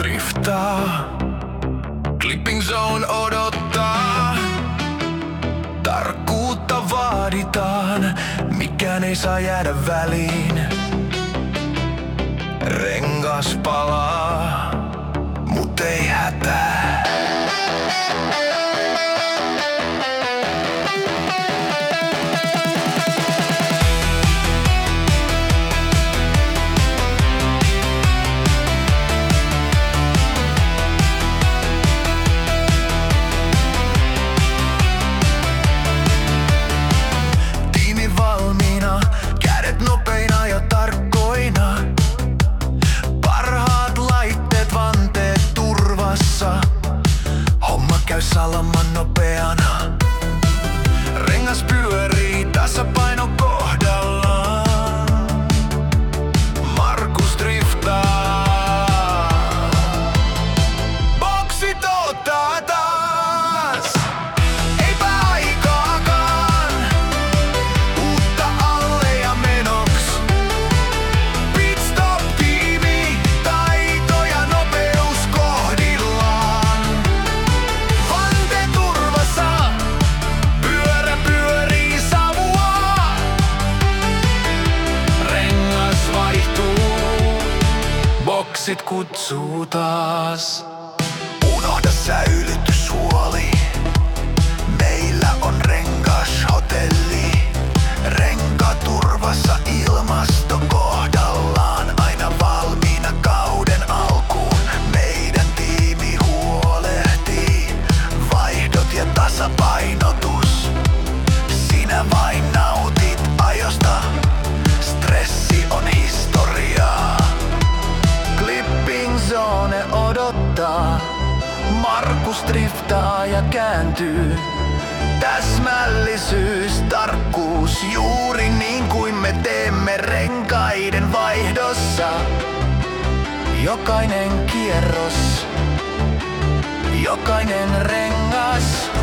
driftaa. Clipping Zone odottaa. Tarkkuutta vaaditaan, mikään ei saa jäädä väliin. Rengas palaa, mut ei hätää. Salaman nopeana. Rengas pyörii tasapaino kohdallaan. Markus driftaa. Boksit ottaa taas. Eipä aikaakaan. Uutta alle ja menoks. Pitstop tiimi. Taito ja nopeus kohdillaan. Boksit kutsuu taas. Unohda säilytyshuoli. Meillä on rengashotelli. Renkaturvassa ilmasto kohdallaan. Aina valmiina kauden alkuun. Meidän tiimi huolehtii. Vaihdot ja tasapainotus. Sinä vain nautit ajosta. Stressi on historiaa. Clipping Zone odottaa. Markus driftaa ja kääntyy. Täsmällisyys, tarkkuus, juuri niin kuin me teemme renkaiden vaihdossa. Jokainen kierros, jokainen rengas.